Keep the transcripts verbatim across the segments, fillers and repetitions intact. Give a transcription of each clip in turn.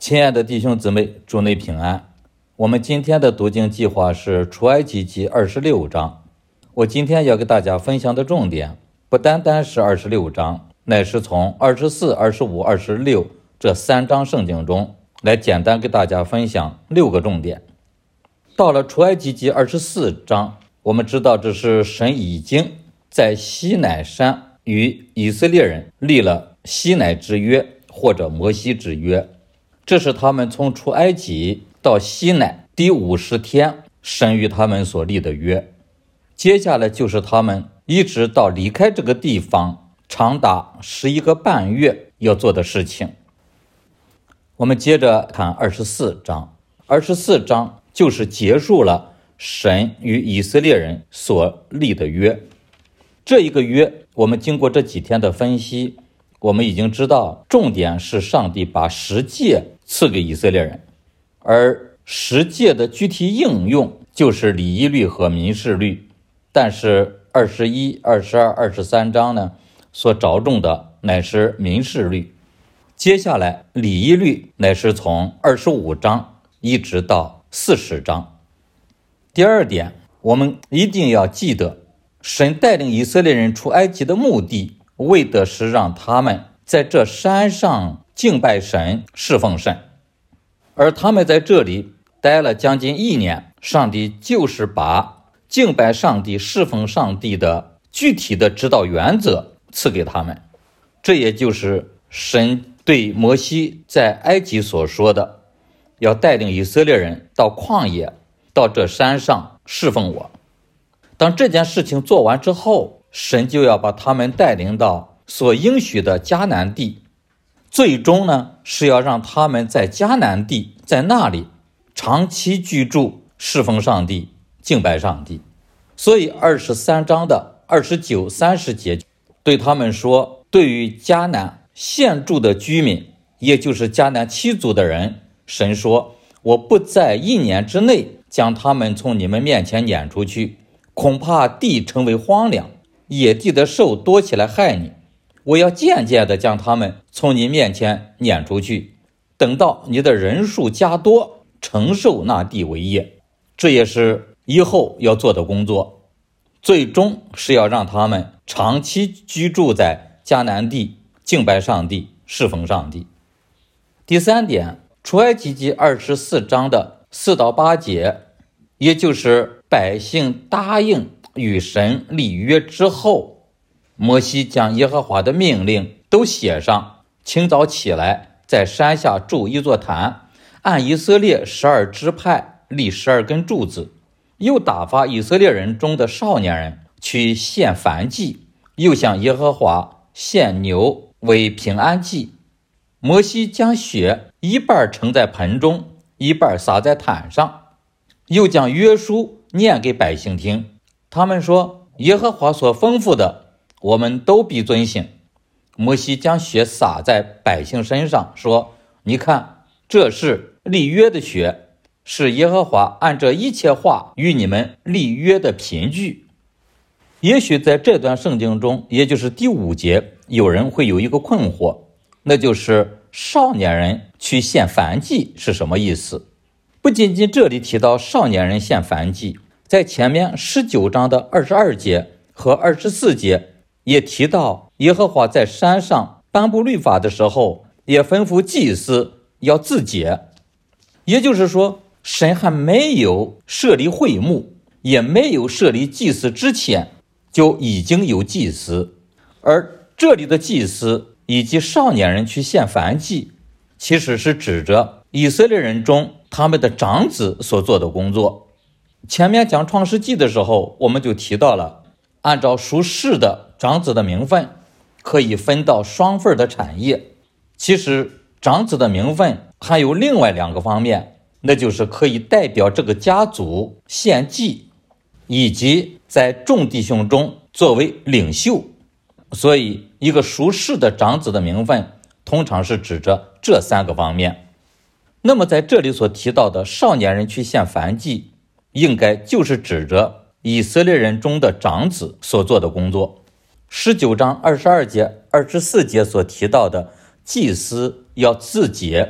亲爱的弟兄姊妹，祝内平安。我们今天的读经计划是出埃及记二十六章。我今天要给大家分享的重点不单单是二十六章，乃是从二十四、二十五、二十六这三章圣经中来简单给大家分享六个重点。到了出埃及记二十四章，我们知道这是神已经在西乃山与以色列人立了西乃之约，或者摩西之约。这是他们从出埃及到西乃第五十天神与他们所立的约。接下来就是他们一直到离开这个地方长达十一个半月要做的事情。我们接着看二十四章。二十四章就是结束了神与以色列人所立的约。这一个约，我们经过这几天的分析，我们已经知道重点是上帝把十诫赐给以色列人，而十诫的具体应用就是礼仪律和民事律。但是二十一、二十二、二十三章呢，所着重的乃是民事律。接下来礼仪律乃是从二十五章一直到四十章。第二点，我们一定要记得，神带领以色列人出埃及的目的，为的是让他们在这山上敬拜神、侍奉神。而他们在这里待了将近一年，上帝就是把敬拜上帝、侍奉上帝的具体的指导原则赐给他们。这也就是神对摩西在埃及所说的，要带领以色列人到旷野，到这山上侍奉我。当这件事情做完之后，神就要把他们带领到所应许的迦南地，最终呢，是要让他们在迦南地，在那里长期居住，侍奉上帝，敬拜上帝。所以二十三章的二十九、三十节对他们说，对于迦南现住的居民，也就是迦南七族的人，神说，我不在一年之内将他们从你们面前撵出去，恐怕地成为荒凉，野地的兽多起来害你。我要渐渐地将他们从你面前撵出去，等到你的人数加多，承受那地为业。这也是以后要做的工作，最终是要让他们长期居住在迦南地，敬拜上帝，侍奉上帝。第三点，出埃及记二十四章的四到八节，也就是百姓答应与神立约之后，摩西将耶和华的命令都写上，清早起来，在山下筑一座坛，按以色列十二支派立十二根柱子，又打发以色列人中的少年人去献燔祭，又向耶和华献牛为平安祭。摩西将血一半盛在盆中，一半撒在坛上，又将约书念给百姓听。他们说，耶和华所吩咐的，我们都必遵行。摩西将血洒在百姓身上，说，你看，这是立约的血，是耶和华按这一切话与你们立约的凭据。也许在这段圣经中，也就是第五节，有人会有一个困惑，那就是少年人去献燔祭是什么意思？不仅仅这里提到少年人献燔祭，在前面十九章的二十二节和二十四节也提到，耶和华在山上颁布律法的时候，也吩咐祭司要自洁。也就是说，神还没有设立会幕，也没有设立祭司之前，就已经有祭司。而这里的祭司以及少年人去献燔祭，其实是指着以色列人中他们的长子所做的工作。前面讲创世纪的时候，我们就提到了，按照属世的长子的名分，可以分到双份的产业。其实长子的名分还有另外两个方面，那就是可以代表这个家族献祭，以及在众弟兄中作为领袖。所以一个属世的长子的名分通常是指着这三个方面。那么在这里所提到的少年人去献燔祭，应该就是指着以色列人中的长子所做的工作。十九章二十二节、二十四节所提到的祭司要自洁，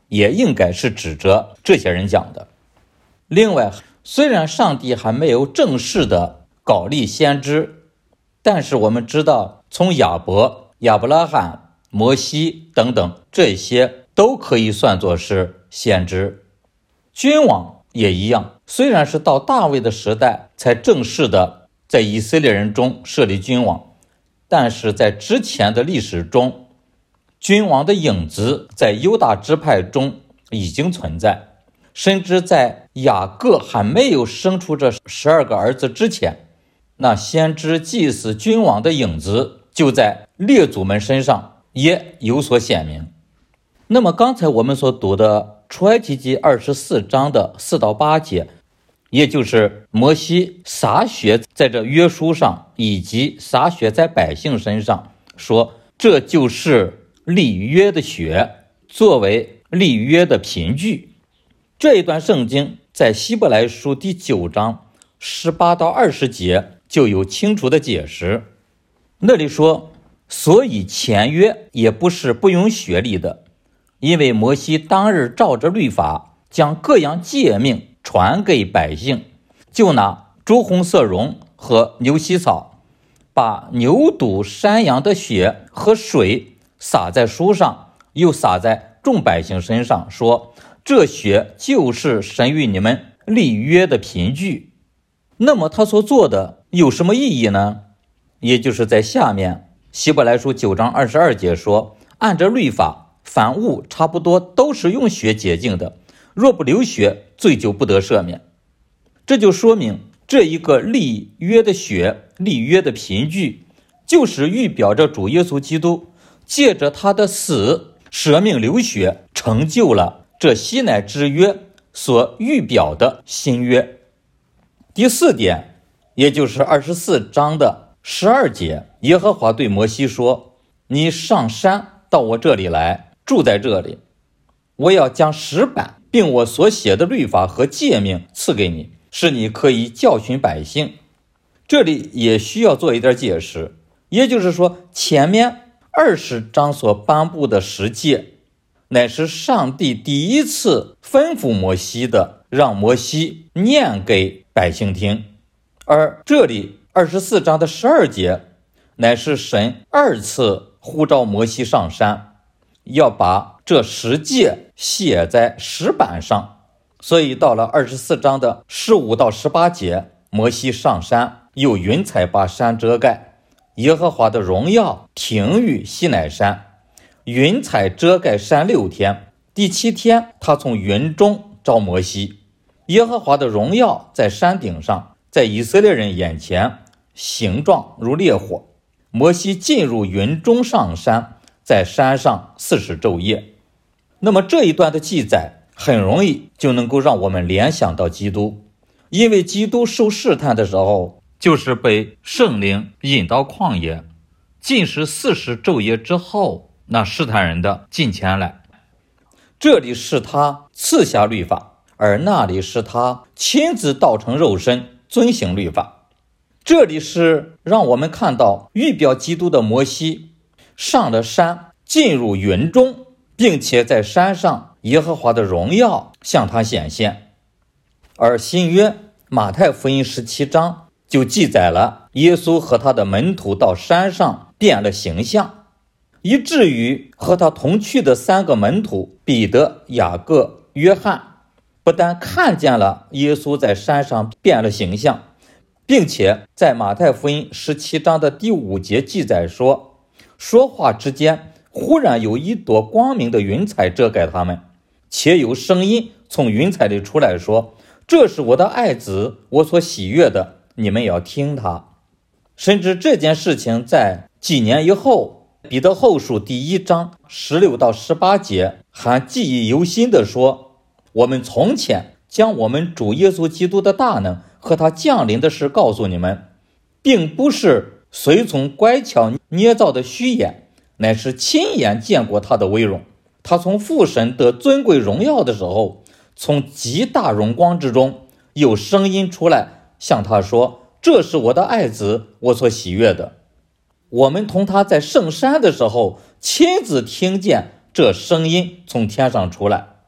也应该是指着这些人讲的。另外，虽然上帝还没有正式的膏立先知，但是我们知道，从亚伯、亚伯拉罕、摩西等等，这些都可以算作是先知。君王也一样，虽然是到大卫的时代才正式的在以色列人中设立君王，但是在之前的历史中，君王的影子在犹大支派中已经存在，甚至在雅各还没有生出这十二个儿子之前，那先知、祭司、君王的影子就在列祖们身上也有所显明。那么刚才我们所读的出埃及记二十四章的四到八节，也就是摩西洒血在这约书上，以及洒血在百姓身上，说这就是立约的血，作为立约的凭据。这一段圣经在希伯来书第九章十八到二十节就有清楚的解释。那里说，所以前约也不是不用血立的，因为摩西当日照着律法将各样诫命传给百姓，就拿朱红色绒和牛膝草，把牛犊山羊的血和水洒在书上，又洒在众百姓身上，说这血就是神与你们立约的凭据。那么他所做的有什么意义呢？也就是在下面希伯来书九章二十二节说，按着律法，凡物差不多都是用血洁净的，若不流血，罪就不得赦免。这就说明这一个立约的血，立约的凭据，就是预表着主耶稣基督借着他的死舍命流血，成就了这西乃之约所预表的新约。第四点，也就是二十四章的十二节，耶和华对摩西说，你上山到我这里来，住在这里，我要将石板并我所写的律法和诫命赐给你，使你可以教训百姓。这里也需要做一点解释，也就是说，前面二十章所颁布的十诫，乃是上帝第一次吩咐摩西的，让摩西念给百姓听。而这里二十四章的十二节，乃是神二次呼召摩西上山，要把这十诫写在石板上。所以到了二十四章的十五到十八节，摩西上山，有云彩把山遮盖，耶和华的荣耀停于西乃山，云彩遮盖山六天，第七天他从云中召摩西，耶和华的荣耀在山顶上，在以色列人眼前形状如烈火。摩西进入云中上山，在山上四十昼夜。那么这一段的记载很容易就能够让我们联想到基督，因为基督受试探的时候，就是被圣灵引到旷野，禁食四十昼夜之后，那试探人的近前来。这里是他赐下律法，而那里是他亲自道成肉身遵行律法。这里是让我们看到预表基督的摩西上了山，进入云中，并且在山上耶和华的荣耀向他显现。而新约马太福音十七章就记载了耶稣和他的门徒到山上变了形象，以至于和他同去的三个门徒彼得、雅各、约翰，不但看见了耶稣在山上变了形象，并且在马太福音十七章的第五节记载说，说话之间忽然有一朵光明的云彩遮盖他们，且有声音从云彩里出来说，这是我的爱子，我所喜悦的，你们要听他。甚至这件事情在几年以后，彼得后书第一章十六到十八节还记忆犹新地说，我们从前将我们主耶稣基督的大能和他降临的事告诉你们，并不是随从乖巧捏造的虚言，乃是亲眼见过他的威荣。他从父神得尊贵荣耀的时候，从极大荣光之中有声音出来向他说，这是我的爱子，我所喜悦的。我们同他在圣山的时候亲自听见这声音从天上出来。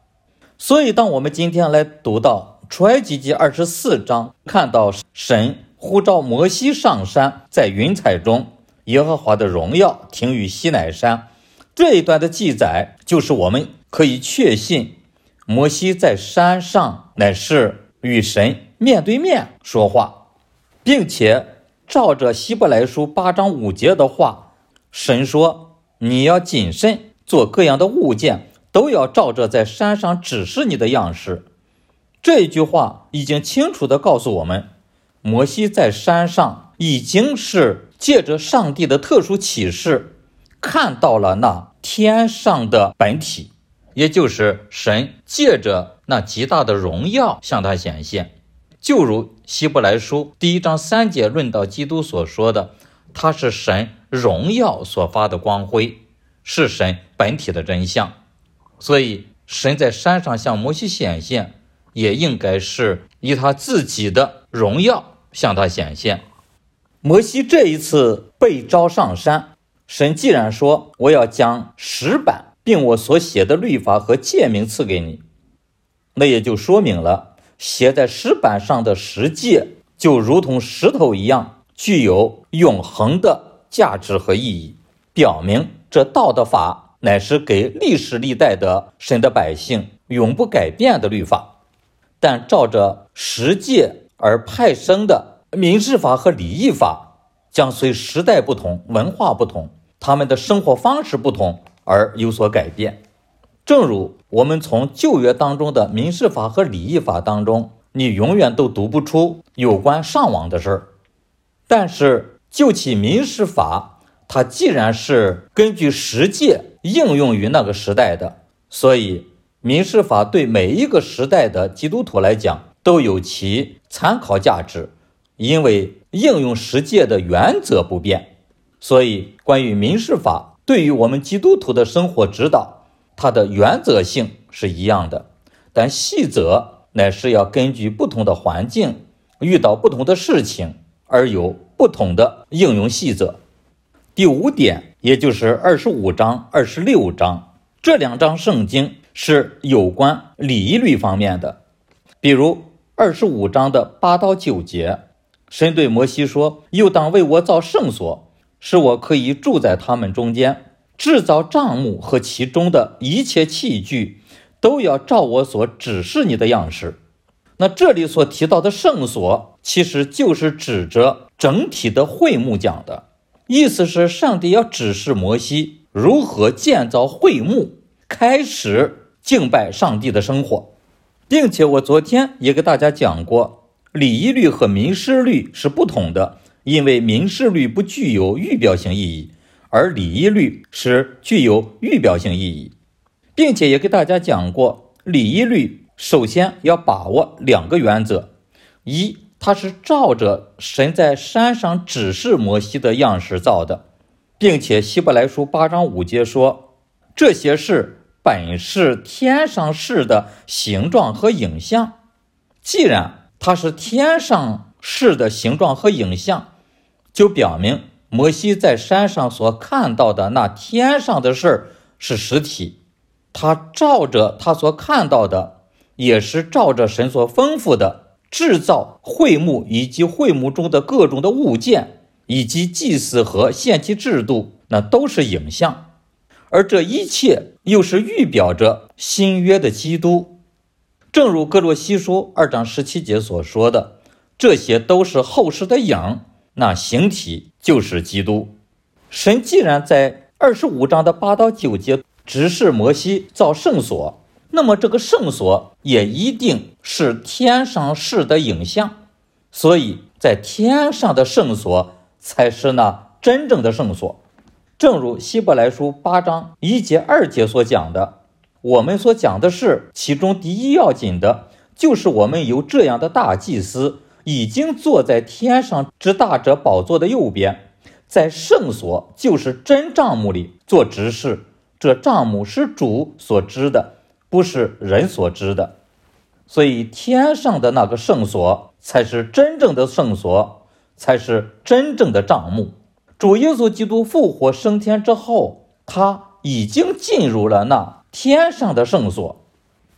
所以当我们今天来读到出埃及记二十四章，看到神呼召摩西上山，在云彩中耶和华的荣耀停于西乃山，这一段的记载就是我们可以确信摩西在山上乃是与神面对面说话，并且照着希伯来书八章五节的话，神说你要谨慎，做各样的物件都要照着在山上指示你的样式。这一句话已经清楚地告诉我们，摩西在山上已经是借着上帝的特殊启示看到了那天上的本体，也就是神借着那极大的荣耀向他显现。就如希伯来书第一章三节论到基督所说的，他是神荣耀所发的光辉，是神本体的真相。所以神在山上向摩西显现，也应该是以他自己的荣耀向他显现。摩西这一次被召上山，神既然说我要将石板并我所写的律法和诫命赐给你，那也就说明了写在石板上的十诫就如同石头一样具有永恒的价值和意义，表明这道的法乃是给历史历代的神的百姓永不改变的律法。但照着十诫而派生的民事法和礼仪法将随时代不同，文化不同，他们的生活方式不同而有所改变。正如我们从旧约当中的民事法和礼仪法当中，你永远都读不出有关上网的事儿。但是就其民事法，它既然是根据十诫应用于那个时代的，所以民事法对每一个时代的基督徒来讲都有其参考价值，因为应用十诫的原则不变。所以关于民事法对于我们基督徒的生活指导，它的原则性是一样的，但细则乃是要根据不同的环境，遇到不同的事情而有不同的应用细则。第五点，也就是二十五章、二十六章，这两章圣经是有关礼仪律方面的。比如二十五章的八到九节，神对摩西说，又当为我造圣所，使我可以住在他们中间，制造帐幕和其中的一切器具都要照我所指示你的样式。那这里所提到的圣所其实就是指着整体的会幕讲的，意思是上帝要指示摩西如何建造会幕，开始敬拜上帝的生活。并且我昨天也给大家讲过，礼仪律和民事律是不同的，因为民事律不具有预表性意义，而礼仪律是具有预表性意义。并且也给大家讲过，礼仪律首先要把握两个原则，一，它是照着神在山上指示摩西的样式造的，并且希伯来书八章五节说，这些事本是天上事的形状和影像。既然它是天上事的形状和影像，就表明摩西在山上所看到的那天上的事是实体，他照着他所看到的，也是照着神所吩咐的制造会幕以及会幕中的各种的物件，以及祭祀和献祭制度，那都是影像。而这一切又是预表着新约的基督。正如哥罗西书二章十七节所说的，这些都是后世的影，那形体就是基督。神既然在二十五章的八到九节指示摩西造圣所，那么这个圣所也一定是天上事的影像，所以在天上的圣所才是那真正的圣所。正如希伯来书八章一节二节所讲的，我们所讲的是其中第一要紧的，就是我们有这样的大祭司，已经坐在天上之大者宝座的右边，在圣所就是真帐幕里做执事，这帐幕是主所知的，不是人所知的。所以天上的那个圣所才是真正的圣所，才是真正的帐幕。主耶稣基督复活升天之后，他已经进入了那天上的圣所。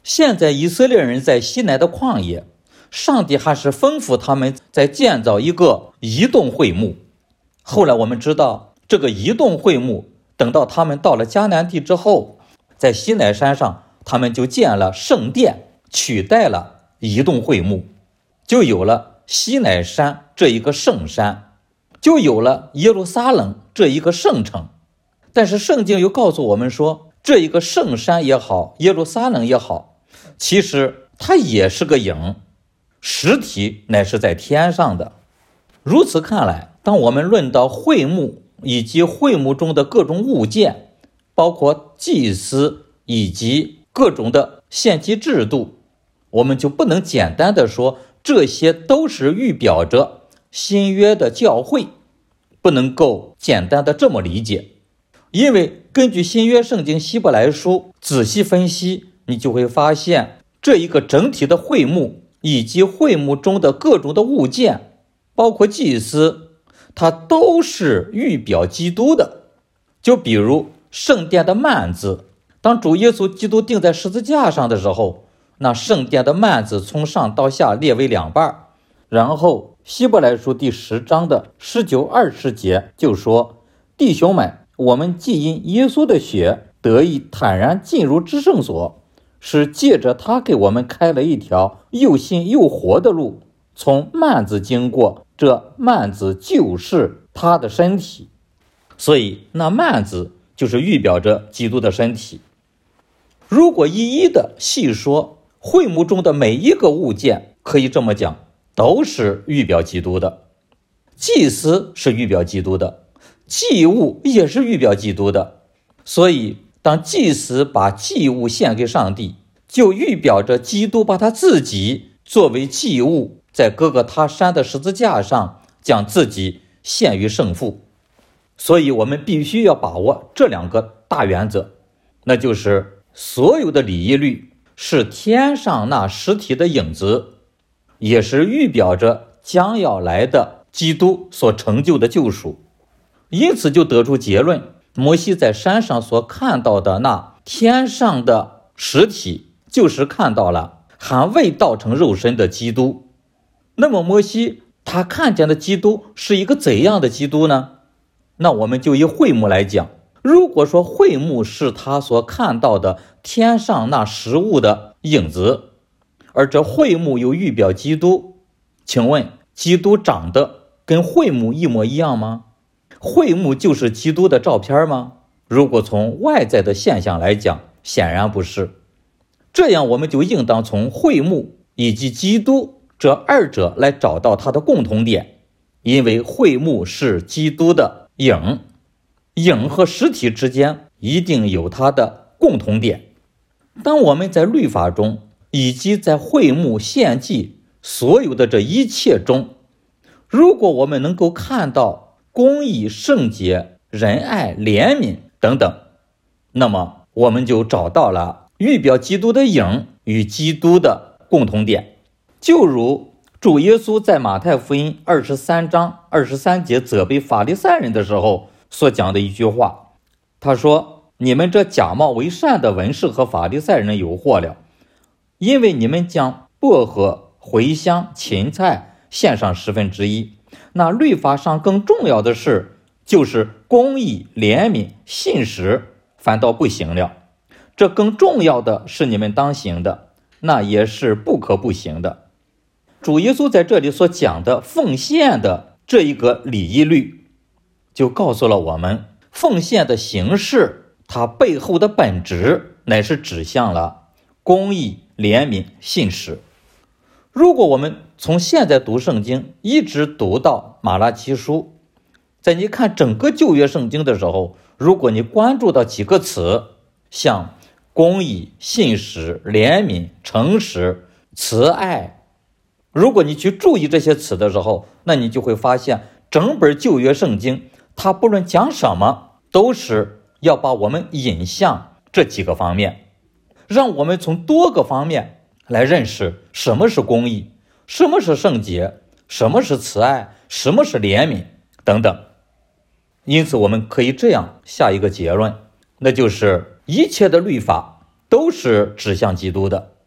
现在以色列人在西奈的旷野，上帝还是吩咐他们在建造一个移动会幕。后来我们知道，这个移动会幕等到他们到了迦南地之后，在西奈山上他们就建了圣殿，取代了移动会幕，就有了西奈山这一个圣山，就有了耶路撒冷这一个圣城。但是圣经又告诉我们说，这一个圣山也好，耶路撒冷也好，其实它也是个影，实体乃是在天上的。如此看来，当我们论到会幕以及会幕中的各种物件，包括祭司以及各种的献祭制度，我们就不能简单的说这些都是预表着新约的教会，不能够简单的这么理解。因为根据新约圣经希伯来书仔细分析，你就会发现这一个整体的会幕以及会幕中的各种的物件，包括祭司，它都是预表基督的。就比如圣殿的幔子，当主耶稣基督钉在十字架上的时候，那圣殿的幔子从上到下裂为两半。然后希伯来书第十章的十九二十节就说，弟兄们，我们既因耶稣的血得以坦然进入至圣所，是借着他给我们开了一条又新又活的路，从幔子经过，这幔子就是他的身体。所以那幔子就是预表着基督的身体。如果一一的细说，会幕中的每一个物件，可以这么讲，都是预表基督的。祭司是预表基督的，祭物也是预表基督的。所以当祭司把祭物献给上帝，就预表着基督把他自己作为祭物，在哥哥他山的十字架上将自己献于圣父。所以我们必须要把握这两个大原则，那就是所有的礼仪律是天上那实体的影子，也是预表着将要来的基督所成就的救赎。因此就得出结论，摩西在山上所看到的那天上的实体，就是看到了还未道成肉身的基督。那么摩西他看见的基督是一个怎样的基督呢？那我们就以会幕来讲，如果说会幕是他所看到的天上那实物的影子，而这会幕又预表基督，请问基督长得跟会幕一模一样吗？会幕就是基督的照片吗？如果从外在的现象来讲，显然不是。这样我们就应当从会幕以及基督这二者来找到它的共同点，因为会幕是基督的影，影和实体之间一定有它的共同点。当我们在律法中以及在会幕献祭所有的这一切中，如果我们能够看到公义、圣洁、仁爱、怜悯等等，那么我们就找到了预表基督的影与基督的共同点。就如主耶稣在马太福音二十三章二十三节责备法利赛人的时候所讲的一句话，他说，你们这假冒为善的文士和法利赛人有祸了，因为你们将薄荷、茴香、芹菜献上十分之一，那律法上更重要的事就是公义、怜悯、信实反倒不行了，这更重要的是你们当行的，那也是不可不行的。主耶稣在这里所讲的奉献的这一个礼仪律，就告诉了我们奉献的形式，它背后的本质乃是指向了公义、怜悯、信实。如果我们从现在读圣经一直读到马拉基书，在你看整个旧约圣经的时候，如果你关注到几个词，像公义、信实、怜悯、诚实、慈爱，如果你去注意这些词的时候，那你就会发现整本旧约圣经它不论讲什么，都是要把我们引向这几个方面，让我们从多个方面来认识什么是公义，什么是圣洁，什么是慈爱，什么是怜悯等等。因此我们可以这样下一个结论，那就是一切的律法都是指向基督的。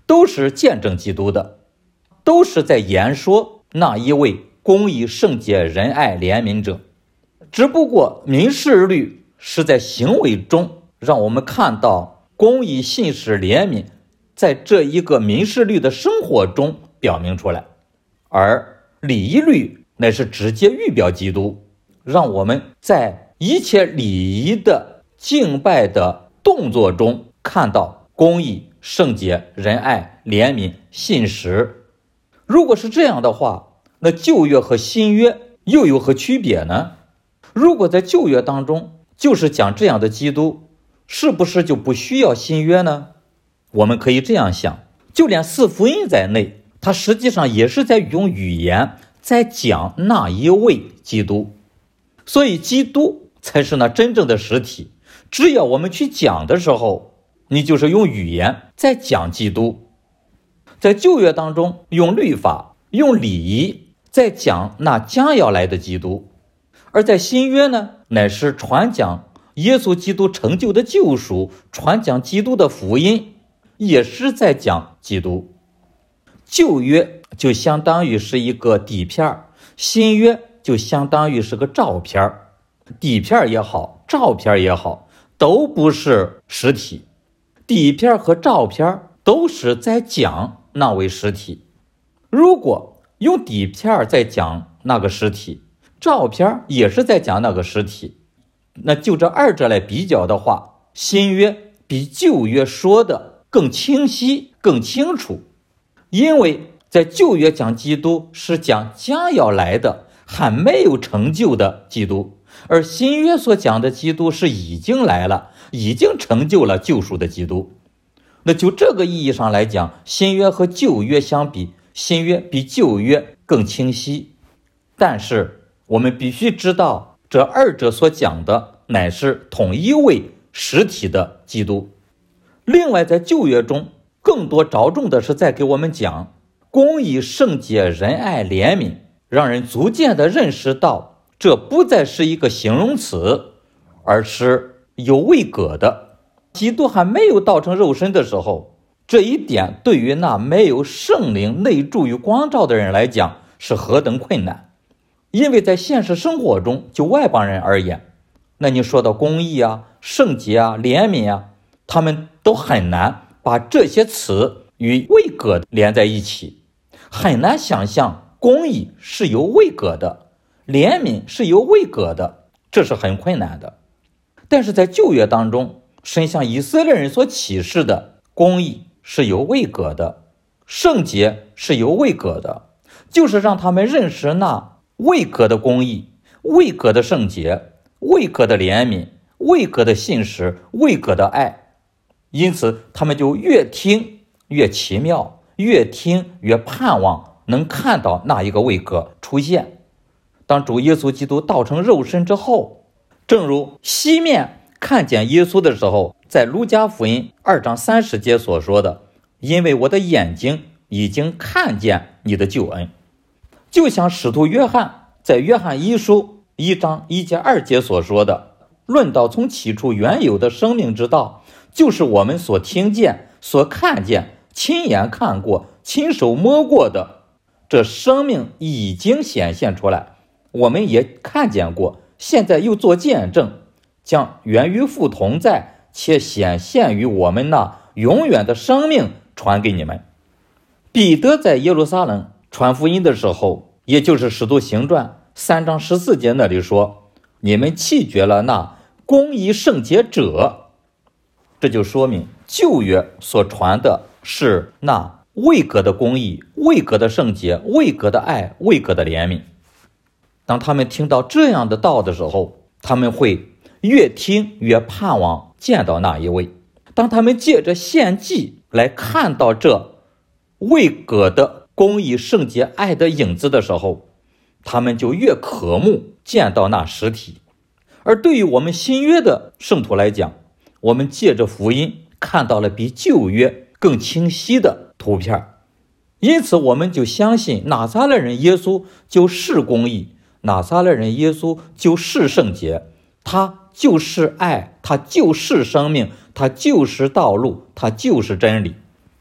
都是见证基督的，都是在言说那一位公义、圣洁、仁爱、怜悯者。只不过民事律是在行为中让我们看到公义、信实、怜悯在这一个民事律的生活中表明出来，而礼仪律乃是直接预表基督，让我们在一切礼仪的敬拜的动作中看到公义、圣洁、仁爱、怜悯、信实。如果是这样的话，那旧约和新约又有何区别呢？如果在旧约当中就是讲这样的基督，是不是就不需要新约呢？我们可以这样想，就连四福音在内，它实际上也是在用语言在讲那一位基督，所以基督才是那真正的实体。只要我们去讲的时候，你就是用语言在讲基督。在旧约当中用律法、用礼仪在讲那将要来的基督，而在新约呢，乃是传讲耶稣基督成就的救赎，传讲基督的福音，也是在讲基督。旧约就相当于是一个底片，新约就相当于是个照片。底片也好，照片也好，都不是实体。底片和照片都是在讲那位实体。如果用底片在讲那个实体，照片也是在讲那个实体，那就这二者来比较的话，新约比旧约说的更清晰、更清楚。因为在旧约讲基督是讲将要来的还没有成就的基督，而新约所讲的基督是已经来了，已经成就了救赎的基督。那就这个意义上来讲，新约和旧约相比，新约比旧约更清晰。但是我们必须知道，这二者所讲的乃是同一位实体的基督。另外在旧约中更多着重的是在给我们讲公义、圣洁、仁爱、怜悯，让人逐渐的认识到这不再是一个形容词，而是有位格的。基督还没有道成肉身的时候，这一点对于那没有圣灵内住与光照的人来讲是何等困难。因为在现实生活中，就外邦人而言，那你说到公义啊、圣洁啊、怜悯啊，他们都很难把这些词与位格连在一起，很难想象公义是有位格的，怜悯是有位格的，这是很困难的。但是在旧约当中，神向以色列人所启示的公义是有位格的，圣洁是有位格的，就是让他们认识那位格的公义、位格的圣洁、位格的怜悯、位格的信实、位格的爱。因此他们就越听越奇妙，越听越盼望能看到那一个位格出现。当主耶稣基督道成肉身之后，正如西面看见耶稣的时候，在路加福音二章三十节所说的，因为我的眼睛已经看见你的救恩。就像使徒约翰在约翰一书一章一节二节所说的，论到从起初原有的生命之道，就是我们所听见、所看见、亲眼看过、亲手摸过的，这生命已经显现出来，我们也看见过，现在又做见证，将原与父同在且显现于我们那永远的生命传给你们。彼得在耶路撒冷传福音的时候，也就是使徒行传三章十四节那里说，你们弃绝了那公义圣洁者。这就说明旧约所传的是那位格的公义、位格的圣洁、位格的爱、位格的怜悯。当他们听到这样的道的时候，他们会越听越盼望见到那一位。当他们借着献祭来看到这位格的公义、圣洁、爱的影子的时候，他们就越渴慕见到那实体。而对于我们新约的圣徒来讲，我们借着福音看到了比旧约更清晰的图片，因此我们就相信拿撒勒人耶稣就是公义，拿撒勒人耶稣就是圣洁，他就是爱，他就是生命，他就是道路，他就是真理。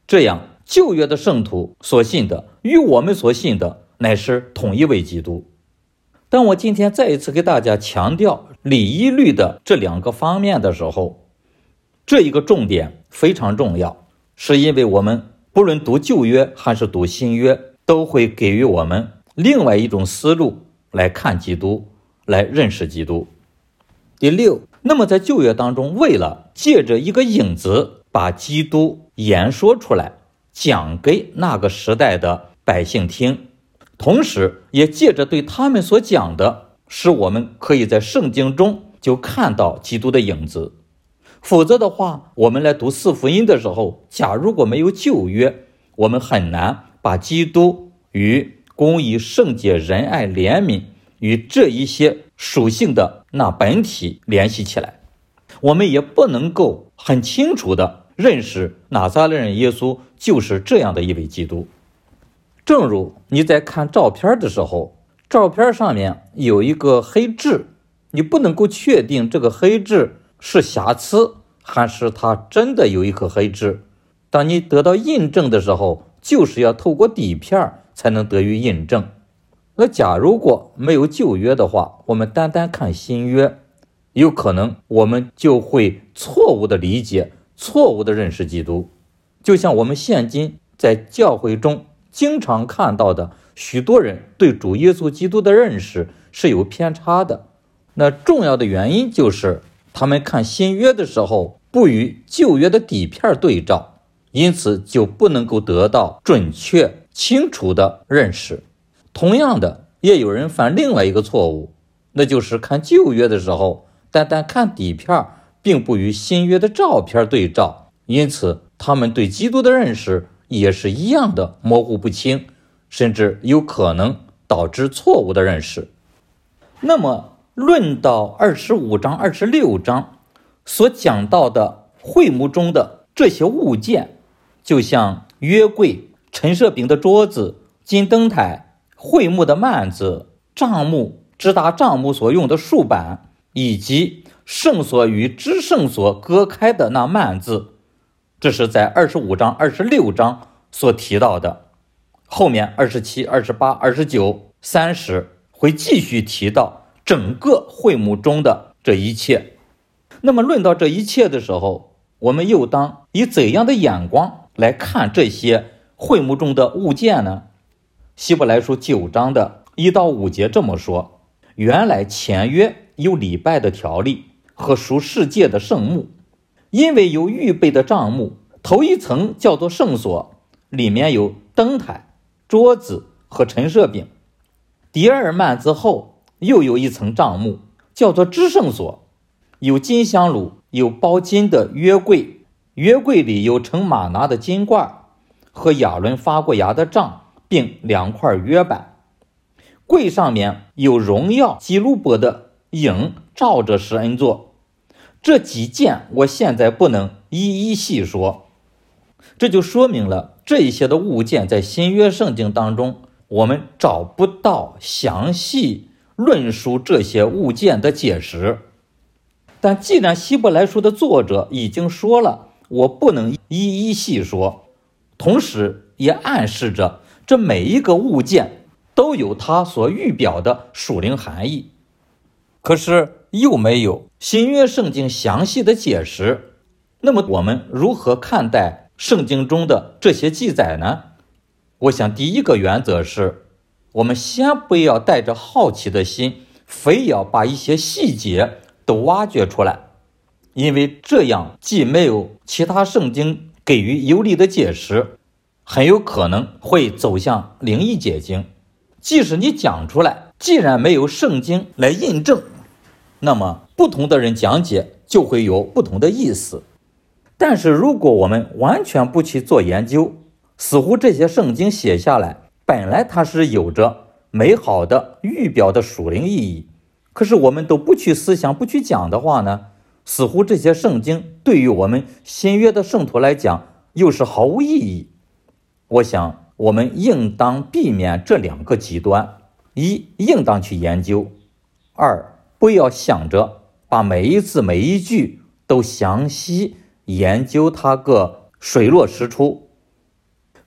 这样旧约的圣徒所信的与我们所信的乃是同一位基督。当我今天再一次给大家强调礼仪律的这两个方面的时候，这一个重点非常重要，是因为我们不论读旧约还是读新约，都会给予我们另外一种思路来看基督，来认识基督。第六，那么在旧约当中，为了借着一个影子把基督演说出来，讲给那个时代的百姓听，同时也借着对他们所讲的，使我们可以在圣经中就看到基督的影子。否则的话，我们来读四福音的时候，假如果没有旧约，我们很难把基督与公义、圣洁、仁爱、怜悯与这一些属性的那本体联系起来，我们也不能够很清楚地认识拿撒勒人耶稣就是这样的一位基督。正如你在看照片的时候，照片上面有一个黑痣，你不能够确定这个黑痣是瑕疵还是它真的有一颗黑痣。当你得到印证的时候，就是要透过底片才能得于印证。那假如果没有旧约的话，我们单单看新约，有可能我们就会错误的理解，错误的认识基督。就像我们现今在教会中经常看到的，许多人对主耶稣基督的认识是有偏差的。那重要的原因就是他们看新约的时候不与旧约的底片对照，因此就不能够得到准确清楚的认识。同样的，也有人犯另外一个错误，那就是看旧约的时候单单看底片，并不与新约的照片对照，因此他们对基督的认识也是一样的模糊不清，甚至有可能导致错误的认识。那么论到二十五章、二十六章所讲到的会幕中的这些物件，就像约柜、陈设饼的桌子、金灯台、会幕的幔子、帐幕、支搭帐幕所用的竖板，以及圣所与至圣所隔开的那幔子，这是在二十五章、二十六章所提到的。后面二十七、二十八、二十九、三十会继续提到整个会幕中的这一切。那么论到这一切的时候，我们又当以怎样的眼光来看这些会幕中的物件呢？希伯来书九章的一到五节这么说：原来前约有礼拜的条例和属世界的圣幕，因为有预备的帐幕，头一层叫做圣所，里面有灯台、桌子和陈设饼。第二幔子后又有一层帐幕，叫做至圣所，有金香炉，有包金的约柜，约柜里有盛玛拿的金罐和亚伦发过芽的杖，并两块约板。柜上面有荣耀基路伯的影照着施恩座。这几件我现在不能一一细说，这就说明了这一些的物件在新约圣经当中我们找不到详细论述这些物件的解释。但既然希伯来书的作者已经说了，我不能一一细说，同时也暗示着这每一个物件都有它所预表的属灵含义。可是又没有新约圣经详细的解释，那么我们如何看待圣经中的这些记载呢？我想第一个原则是，我们先不要带着好奇的心，非要把一些细节都挖掘出来，因为这样既没有其他圣经给予有力的解释，很有可能会走向灵异解经。即使你讲出来，既然没有圣经来印证，那么不同的人讲解就会有不同的意思。但是如果我们完全不去做研究，似乎这些圣经写下来本来它是有着美好的预表的属灵意义，可是我们都不去思想，不去讲的话呢，似乎这些圣经对于我们新约的圣徒来讲又是毫无意义。我想我们应当避免这两个极端：一，应当去研究；二，不要想着把每一字每一句都详细研究它个水落石出。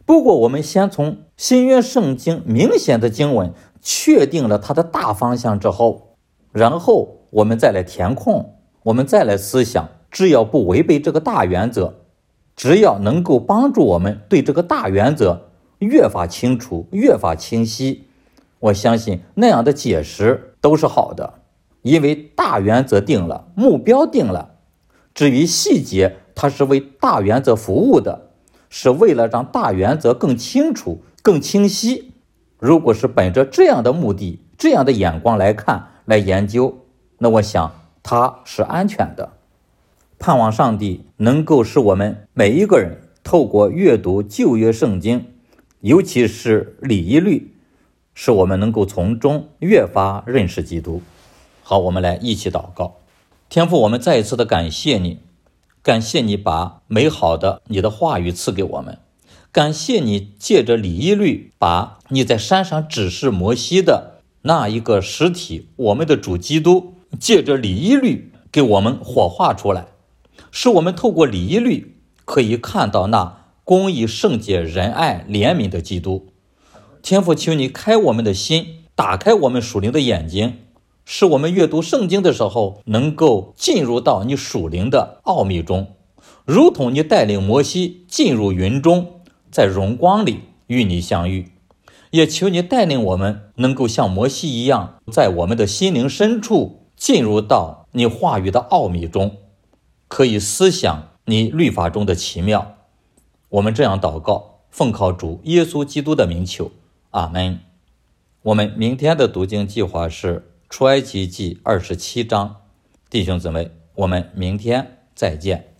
不过我们先从新约圣经明显的经文确定了它的大方向之后，然后我们再来填空，我们再来思想，只要不违背这个大原则，只要能够帮助我们对这个大原则越发清楚，越发清晰，我相信那样的解释都是好的。因为大原则定了，目标定了，至于细节，它是为大原则服务的，是为了让大原则更清楚、更清晰。如果是本着这样的目的、这样的眼光来看、来研究，那我想它是安全的。盼望上帝能够使我们每一个人透过阅读旧约圣经，尤其是礼仪律，使我们能够从中越发认识基督。好，我们来一起祷告。天父，我们再一次的感谢你，感谢你把美好的你的话语赐给我们，感谢你借着礼仪律把你在山上指示摩西的那一个实体，我们的主基督，借着礼仪律给我们火化出来，使我们透过礼仪律可以看到那公义、圣洁、仁爱、怜悯的基督。天父，求你开我们的心，打开我们属灵的眼睛，使我们阅读圣经的时候能够进入到你属灵的奥秘中，如同你带领摩西进入云中，在荣光里与你相遇。也求你带领我们能够像摩西一样，在我们的心灵深处进入到你话语的奥秘中，可以思想你律法中的奇妙。我们这样祷告，奉靠主耶稣基督的名求，阿们。我们明天的读经计划是出埃及记二十七章，弟兄姊妹，我们明天再见。